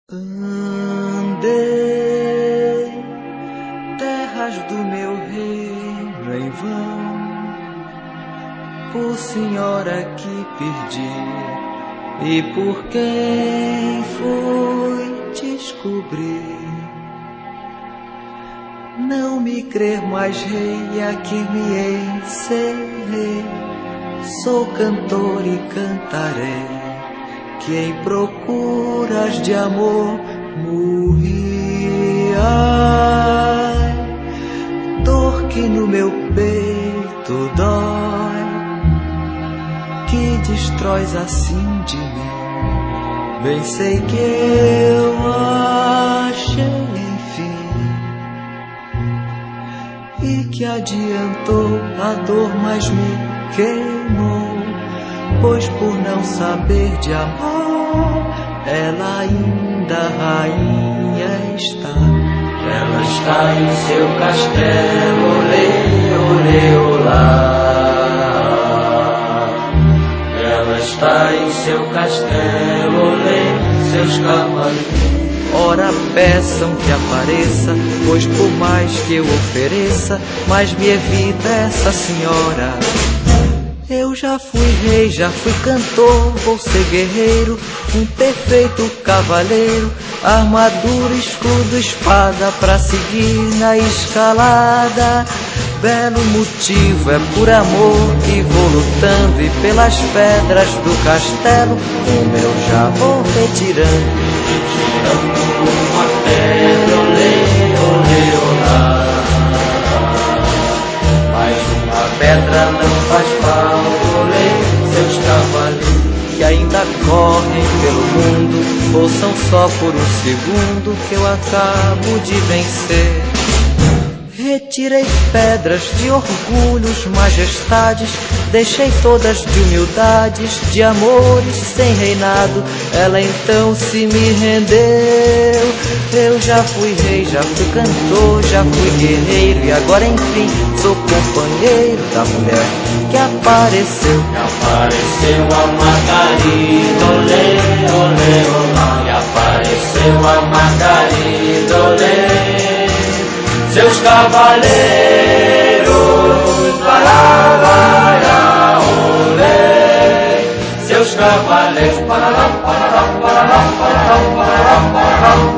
Andei terras do meu reino em vão, por senhora que perdi e por quem fui descobrir. Não me crer mais rei, aqui me encerrei. Sou cantor e cantarei, que em procuras de amor morri. Ai, dor que no meu peito dói, que destróis assim de mim. Bem sei que eu achei enfim, e que adiantou a dor, mas me queimou, pois por não saber de amor, ela ainda rainha está. Ela está em seu castelo, olê, olê, olá. Ela está em seu castelo, olê, seus cavalos. Ora peçam que apareça, pois por mais que eu ofereça, mais me evita essa senhora. Eu já fui rei, já fui cantor, vou ser guerreiro, um perfeito cavaleiro, armadura, escudo, espada, pra seguir na escalada. Belo motivo, é por amor que vou lutando, e pelas pedras do castelo o meu já vou retirando. Uma pedra, olê, olê, olá. Mais uma pedra não faz falta, olê, seus cavalos. Que ainda correm pelo mundo, ouçam só por um segundo que eu acabo de vencer. Retirei pedras de orgulhos, majestades, deixei todas de humildades, de amores sem reinado. Ela então se me rendeu. Eu já fui rei, já fui cantor, já fui guerreiro, e agora enfim sou companheiro da mulher que apareceu. E apareceu a Margarida, olê, olê, olá. E apareceu a Margarida, olê, seus cavaleiros, parará, olê, seus cavaleiros, parará, parará, parará, parará, parará, parará.